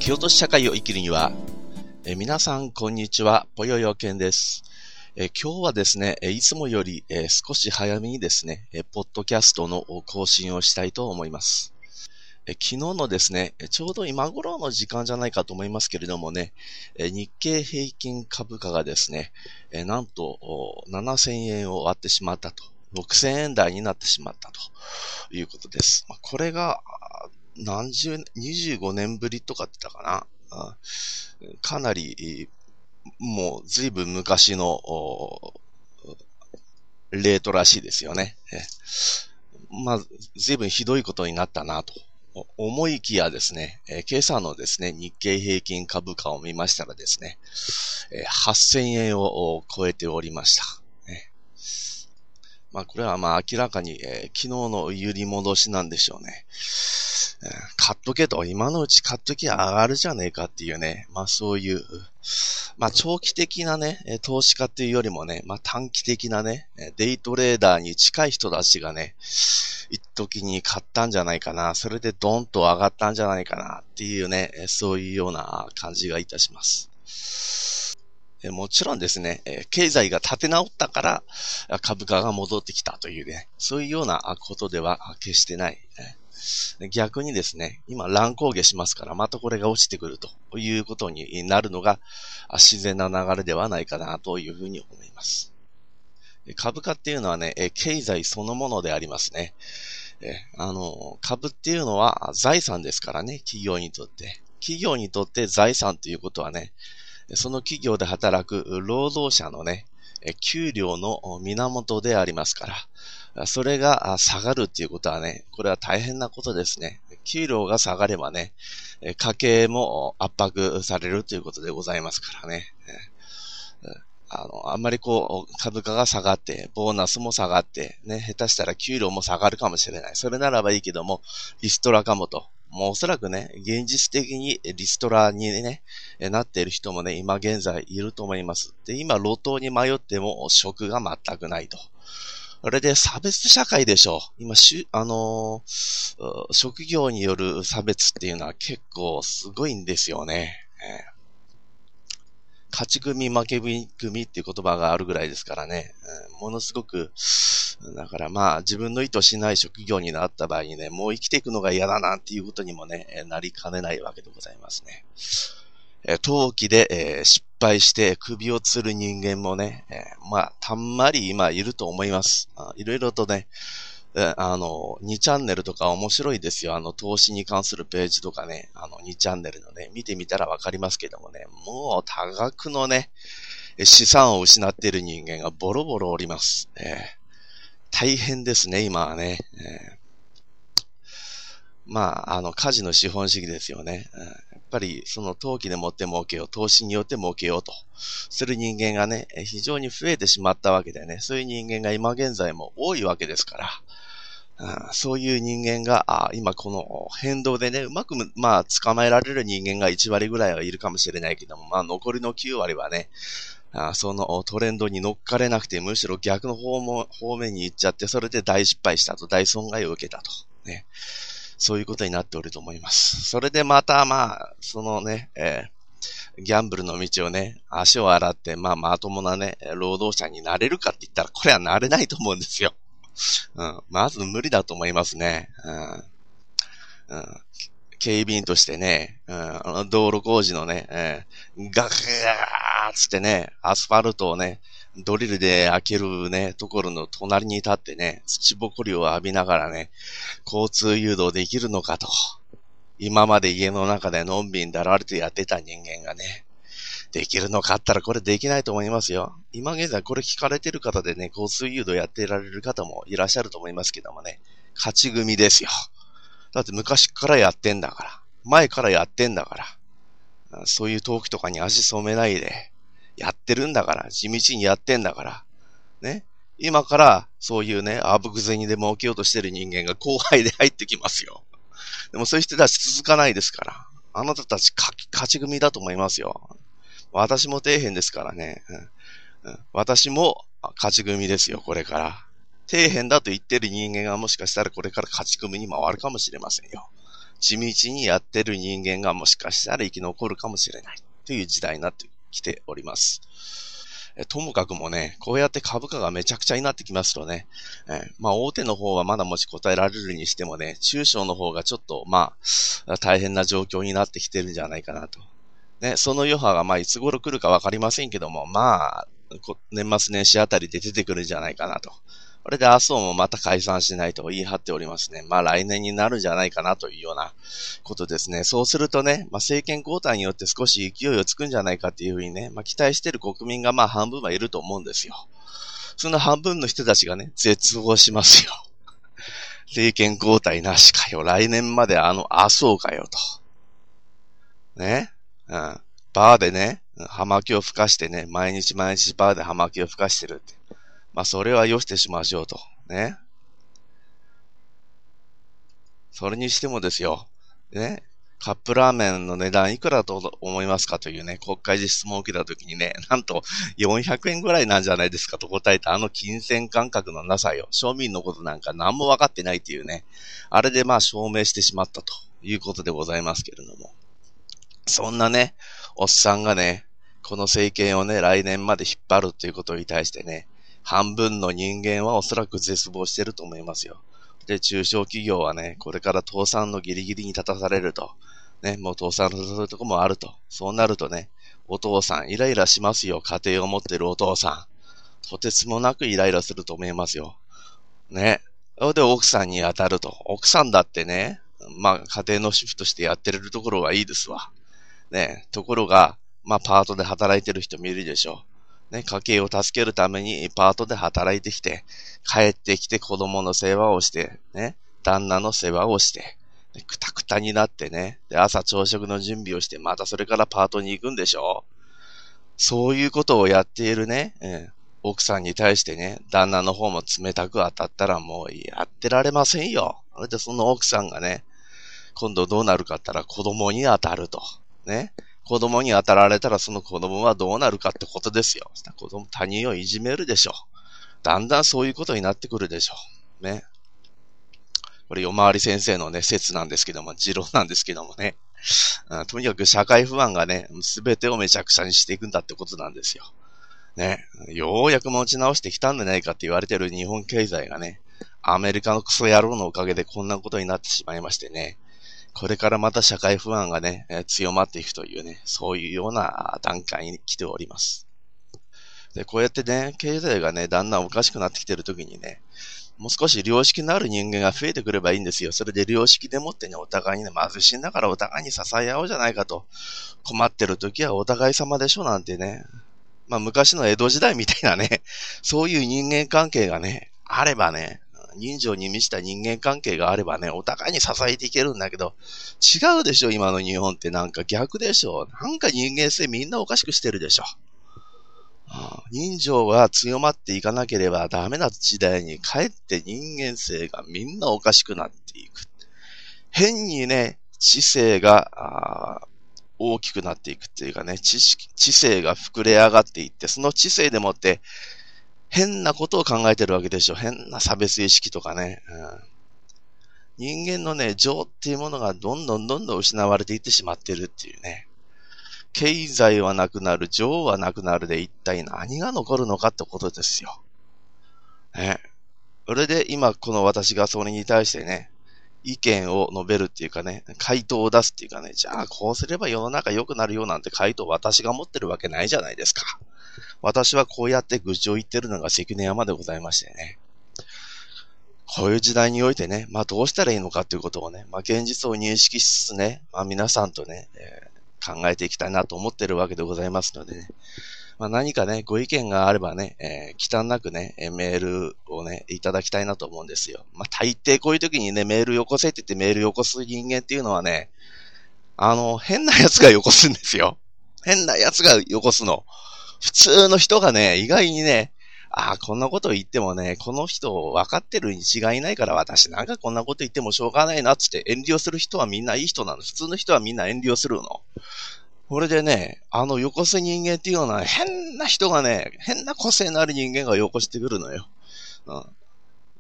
蹴落とし社会を生きるには、皆さんこんにちは、ぽよよけんです。今日はですね、いつもより、少し早めにですね、ポッドキャストの更新をしたいと思います。昨日のですね、ちょうど今頃の時間じゃないかと思いますけれどもね、日経平均株価がですね、なんと7000円を割ってしまったと、6000円台になってしまったということです。これが25年ぶりとかって言ったかな。かなり、もう随分昔のレートらしいですよね。随分ひどいことになったなと思いきやですね、今朝のですね、日経平均株価を見ましたらですね、8000円を超えておりました。これは明らかに、昨日の揺り戻しなんでしょうね。買っとけと、今のうち買っときゃ上がるじゃねえかっていうね、そういう、長期的なね、投資家っていうよりもね、短期的なね、デイトレーダーに近い人たちがね、一時に買ったんじゃないかな、それでドンと上がったんじゃないかなっていうね、そういうような感じがいたします。もちろんですね、経済が立て直ったから株価が戻ってきたというね、そういうようなことでは決してない。逆にですね、今乱高下しますから、またこれが落ちてくるということになるのが自然な流れではないかなというふうに思います。株価っていうのはね、経済そのものでありますね。株っていうのは財産ですからね、企業にとって。企業にとって財産ということはね、その企業で働く労働者のね、給料の源でありますから、それが下がるっていうことはね、これは大変なことですね。給料が下がればね、家計も圧迫されるということでございますからね。あんまり株価が下がって、ボーナスも下がって、ね、下手したら給料も下がるかもしれない。それならばいいけども、リストラかもと。もうおそらくね、現実的にリストラにね、なっている人もね、今現在いると思います。で、今路頭に迷っても職が全くないと。あれで差別社会でしょう。今、職業による差別っていうのは結構すごいんですよね。勝ち組負け組っていう言葉があるぐらいですからね、ものすごく、だから自分の意図しない職業になった場合にね、もう生きていくのが嫌だなっていうことにもね、なりかねないわけでございますね。投機で、失敗して首を吊る人間もね、たんまり今いると思います。いろいろとね、2チャンネルとか面白いですよ。投資に関するページとかね、2チャンネルのね、見てみたらわかりますけどもね、もう多額のね、資産を失っている人間がボロボロおります。大変ですね、今はね。カジノ資本主義ですよね。やっぱり、その投機でもって儲けよう、投資によって儲けようとする人間がね、非常に増えてしまったわけでね、そういう人間が今現在も多いわけですから、そういう人間が、今この変動でね、うまく、捕まえられる人間が1割ぐらいはいるかもしれないけども、残りの9割はね、そのトレンドに乗っかれなくて、むしろ逆の方面に行っちゃって、それで大失敗したと、大損害を受けたと。ね。そういうことになっておると思います。それでまた、そのね、ギャンブルの道をね、足を洗って、まともなね、労働者になれるかって言ったら、これはなれないと思うんですよ。まず無理だと思いますね。警備員としてね、道路工事のね、ガガーつってね、アスファルトをね、ドリルで開けるね、ところの隣に立ってね、土ぼこりを浴びながらね、交通誘導できるのかと。今まで家の中でのんびんだらりとやってた人間がね、できるのかったらこれできないと思いますよ。今現在これ聞かれてる方でね、交通誘導やってられる方もいらっしゃると思いますけどもね、勝ち組ですよ。だって昔からやってんだから。前からやってんだから。そういう投機とかに足染めないで。やってるんだから。地道にやってんだから。ね。今からそういうね、あぶく銭で儲けようとしてる人間が後輩で入ってきますよ。でもそういう人たち続かないですから。あなたたち勝ち組だと思いますよ。私も底辺ですからね。私も勝ち組ですよ、これから。底辺だと言ってる人間がもしかしたらこれから勝ち組に回るかもしれませんよ。 地道にやってる人間がもしかしたら生き残るかもしれないという時代になってきております。ともかくもね、こうやって株価がめちゃくちゃになってきますとね、大手の方はまだ持ちこたえられるにしてもね、中小の方がちょっと大変な状況になってきてるんじゃないかなと。ね、その余波がいつ頃来るかわかりませんけども、年末年始あたりで出てくるんじゃないかなと。これで麻生もまた解散しないと言い張っておりますね。来年になるんじゃないかなというようなことですね。そうするとね、政権交代によって少し勢いをつくんじゃないかっていうふうにね、期待している国民が半分はいると思うんですよ。その半分の人たちがね、絶望しますよ。政権交代なしかよ。来年まで麻生かよと。ね。バーでね、葉巻を吹かしてね、毎日バーで葉巻を吹かしてるって。それはよしてしましょうと。ね。それにしてもですよ。ね。カップラーメンの値段いくらだと思いますかというね、国会で質問を受けたときにね、なんと400円ぐらいなんじゃないですかと答えた金銭感覚のなさよ。庶民のことなんか何も分かってないっていうね。あれで証明してしまったということでございますけれども。そんなね、おっさんがね、この政権をね、来年まで引っ張るということに対してね、半分の人間はおそらく絶望してると思いますよ。で、中小企業はね、これから倒産のギリギリに立たされると。ね、もう倒産するとこもあると。そうなるとね、お父さんイライラしますよ。家庭を持ってるお父さん。とてつもなくイライラすると思いますよ。ね。で、奥さんに当たると。奥さんだってね、家庭の主婦としてやってるところはいいですわ。ね。ところが、パートで働いてる人もいるでしょう。ね、家計を助けるためにパートで働いてきて、帰ってきて子供の世話をして、ね、旦那の世話をして、くたくたになってね、で、朝朝食の準備をして、またそれからパートに行くんでしょう。そういうことをやっているね、奥さんに対してね、旦那の方も冷たく当たったらもうやってられませんよ。それでその奥さんがね、今度どうなるかって言ったら子供に当たると。ね。子供に当たられたらその子供はどうなるかってことですよ。他人をいじめるでしょう。だんだんそういうことになってくるでしょう。ね。これ夜回り先生のね、説なんですけども、持論なんですけどもね。とにかく社会不安がね、すべてをめちゃくちゃにしていくんだってことなんですよ。ね。ようやく持ち直してきたんじゃないかって言われてる日本経済がね、アメリカのクソ野郎のおかげでこんなことになってしまいましてね。これからまた社会不安がね、強まっていくというね、そういうような段階に来ております。で、こうやってね、経済がね、だんだんおかしくなってきてるときにね、もう少し良識のある人間が増えてくればいいんですよ。それで良識でもってね、お互いにね、貧しいんだからお互いに支え合おうじゃないかと。困ってるときはお互い様でしょなんてね。昔の江戸時代みたいなね、そういう人間関係がね、あればね、人情に満ちた人間関係があればね、お互いに支えていけるんだけど、違うでしょ、今の日本ってなんか逆でしょ。なんか人間性みんなおかしくしてるでしょ。人情が強まっていかなければダメな時代にかえって人間性がみんなおかしくなっていく。変にね、知性が大きくなっていくっていうかね、知性が膨れ上がっていって、その知性でもって変なことを考えてるわけでしょ。変な差別意識とかね。人間のね、情っていうものがどんどん失われていってしまってるっていうね。経済はなくなる、情はなくなるで一体何が残るのかってことですよ。ね。それで今この私がそれに対してね、意見を述べるっていうかね、回答を出すっていうかね、じゃあこうすれば世の中良くなるよなんて回答を私が持ってるわけないじゃないですか。私はこうやって愚痴を言ってるのが関根山でございましてね。こういう時代においてね、どうしたらいいのかっていうことをね、現実を認識しつつね、皆さんとね、考えていきたいなと思ってるわけでございますのでね。何かね、ご意見があればね、忌憚なくね、メールをね、いただきたいなと思うんですよ。大抵こういう時にね、メールよこせって言ってメールよこす人間っていうのはね、変な奴がよこすんですよ。変な奴がよこすの。普通の人がね、意外にね、こんなこと言ってもね、この人分かってるに違いないから私なんかこんなこと言ってもしょうがないなっつって遠慮する人はみんないい人なの。普通の人はみんな遠慮するの。これでね、よこす人間っていうのは変な人がね、変な個性のある人間がよこしてくるのよ。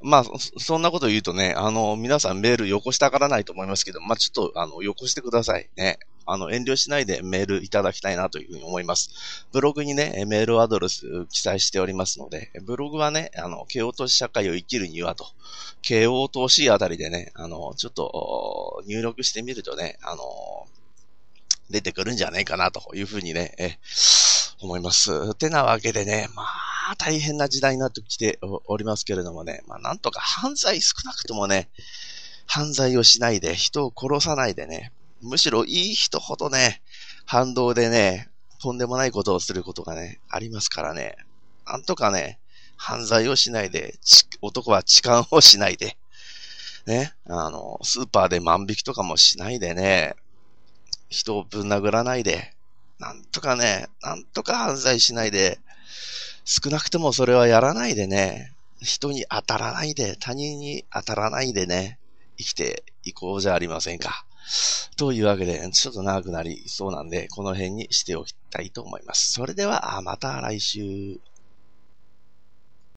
まあ、そんなこと言うとね、皆さんメールよこしたがらないと思いますけど、まあ、ちょっと、よこしてくださいね。遠慮しないでメールいただきたいなというふうに思います。ブログにね、メールアドレス記載しておりますので、ブログはね、慶応都市社会を生きるにはと、慶応都市あたりでね、ちょっと、入力してみるとね、出てくるんじゃないかなというふうにね、思います。てなわけでね、まあ、大変な時代になってきておりますけれどもね、まあ、なんとか犯罪少なくともね、犯罪をしないで、人を殺さないでね、むしろいい人ほどね、反動でね、とんでもないことをすることがね、ありますからね、なんとかね、犯罪をしないで、男は痴漢をしないで、ね、スーパーで万引きとかもしないでね、人をぶん殴らないで、なんとかね、なんとか犯罪しないで、少なくともそれはやらないでね、人に当たらないで、他人に当たらないでね、生きていこうじゃありませんか。というわけで、ちょっと長くなりそうなんで、この辺にしておきたいと思います。それでは、また来週。